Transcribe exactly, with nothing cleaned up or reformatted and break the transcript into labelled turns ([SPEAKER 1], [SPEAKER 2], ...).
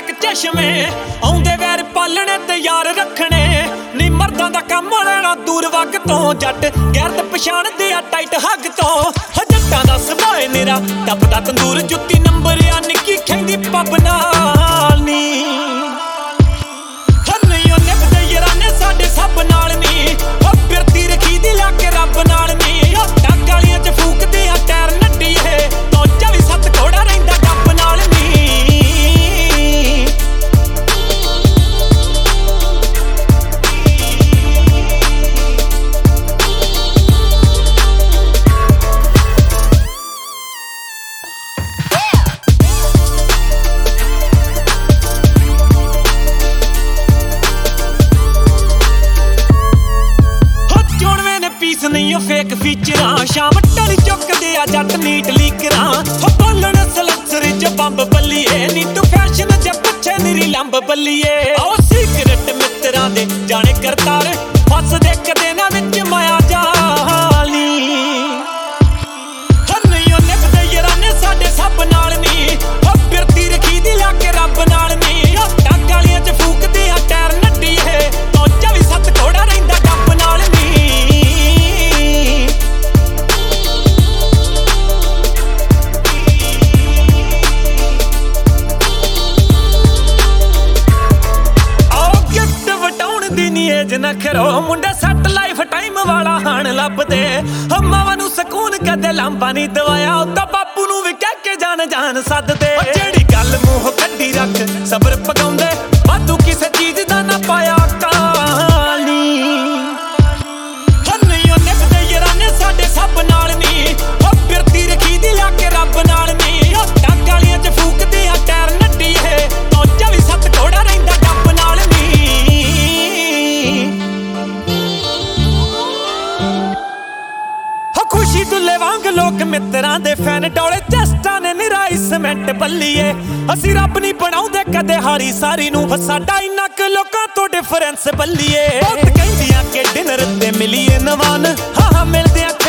[SPEAKER 1] black ਚਸ਼ਮੇ ਆਉਂਦੇ ਵੈਰ ਪਾਲਣੇ ਤੇ ਯਾਰ ਰੱਖਣੇ ਨੀ ਮਰਦਾਂ ਦਾ ਕੰਮ ਲੈਣਾ ਦੂਰ ਵਗ ਤੋਂ ਜੱਟ ਗੈਰਤ ਪਛਾਣਦੇ ਆ ਟਾਈਟ ਹੱਗ ਤੋਂ ਜੱਟਾਂ ਦਾ ਸੁਭਾਅ ਮੇਰਾ ਟੱਪਦਾ ਤੰਦੂਰ ਜੁੱਤੀ ਨੰਬਰ ਆ ਨਿੱਕੀ ਖੈਂਦੀ ਪੱਬ ਨਾਲ ਨੀ ਹਰ ਨਹੀਂ ਉਹ ਨਿਭਦੇ ਯਾਰਾਨੇ ਸਾਡੇ ਸਭ ਨਾਲ ਨੀ ਉਹ ਬਿਰਤੀ ਰਖੀ ਦੀ ਲਾ ਕੇ ਰੱਬ ਨਾਲ ਨੀ ਹੱਟਾਂ ਕਾਲੀਆਂ ਚ ਫੂਕਦੇ ਆ ਟਾਇਰ ਨੱਡੀਏ ਤੋਂ ਚੌਵੀ ਸੱਤ ਘੋੜਾ ਰਹਿੰਦਾ ਡੱਬ ਨਾਲ ਨੀ ਨਹੀਂ ਉਹ ਫੇਕ ਫੀਚਰਾਂ ਸ਼ਾਮ ਟਲੀ ਚੁੱਕਦੇ ਆ ਜੱਟ ਨੀਟ ਲੀਕਰਾਂ ਹੋ ਬੋਲਣ ਸਲਸਰੇ ਚ ਬੰਬ ਬੱਲੀਏ ਨੀ ਤੂੰ ਫੈਸ਼ਨ ਚ ਪਿੱਛੇ ਨਿਰੀ ਲੰਬ ਬੱਲੀਏ ਆਓ ਸੀਕ੍ਰੇਟ ਮਿੱਤਰਾਂ ਦੇ ਜਾਣੇ ਕਰਤਾਰ ਫਸਦੇ ਕਦੇ ਨਾ ਵਿੱਚ ਮਾਇਆ ਜਾਲੀ ਹਰ ਨਹੀਂ ਉਹ ਨਿਭਦੇ ਯਾਰਾਨੇ ਸਾਡੇ ਸਭ ਨਾਲ ਨੀ ਉਹ ਬਿਰਤੀ ਰਖੀ ਦੀ ਲਾ ਕੇ ਰੱਬ ਨਾਲ ਨੀ ਹੱਟਾਂ ਕਾਲੀਆਂ ਚ ਫੂਕਦੇ ਆ ਟਾਇਰ ਨੱਡੀਏ ਤੋਂ ਚੌਵੀ ਸੱਤ ਘੋੜਾ ਰਹਿੰਦਾ ਡੱਬ ਨਾਲ ਨੀ ਨਖਰੋ ਮੁੰਡੇ ਸੱਟ ਲਾਈਫ ਟਾਈਮ ਵਾਲਾ ਹਾਣ ਲੱਭਦੇ ਮਾਵਾਂ ਨੂੰ ਸਕੂਨ ਕਦੇ ਲਾਂਬਾ ਨਹੀਂ ਦਵਾਇਆ ਉਦਾਂ ਬਾਪੂ ਨੂੰ ਵੀ ਕਹਿ ਕੇ ਜਾਨ ਜਾਨ ਸੱਦਦੇ ਜਿਹੜੀ ਗੱਲ ਮੂੰਹ ਕੱਢੀ ਰੱਖ ਸਬਰ ਪਗਾਉਂਦੇ ਵਾਧੂ ਕਿਸੇ ਚੀਜ਼ ਦਾ ਨਾ ਪਾਇਆ ਕਾਲੀ ਹਰ ਨਹੀਂ ਉਹ ਨਿਭਦੇ ਯਾਰਾਨੇ ਸਾਡੇ ਸਭ ਨਾਲ ਨੀ ਉਹ ਬਿਰਤੀ ਰਖੀ ਦੀ ਲਾ ਕੇ ਰੱਬ ਨਾਲ ਨੀ ਹੱਟਾਂ ਕਾਲੀਆਂ ਚ ਫੂਕਦੇ ਆ ਟਾਇਰ ਨੱਡੀਏ ਤੋਂ ਚੌਵੀ ਸੱਤ ਘੋੜਾ ਰਹਿੰਦਾ ਡੱਬ ਨਾਲ ਨੀ ਖੁਸ਼ੀ ਦੁੱਲੇ ਵਾਂਗ ਲੋਕ ਮਿੱਤਰਾਂ ਦੇ ਫੈਨ ਡੋਲੇ ਚੈਸਟਾਂ ਨੇ ਨਿਰਾਈ ਸਮੈਂਟ ਬੱਲੀਏ ਅਸੀਂ ਰੱਬ ਨਹੀਂ ਬਣਾਉਂਦੇ ਕਦੇ ਹਾਰੀ ਸਾਰੀ ਨੂੰ ਸਾਡਾ ਇੰਨਾ ਕੁ ਲੋਕਾਂ ਤੋਂ ਡਿਫਰੈਂਸ ਬੱਲੀਏ ਬਹੁਤ ਕਹਿੰਦੀਆਂ ਕਿ ਡਿਨਰ ਤੇ ਮਿਲੀਏ ਨਵਾਨ ਹਾਂ ਹਾਂ ਮਿਲਦੇ ਆ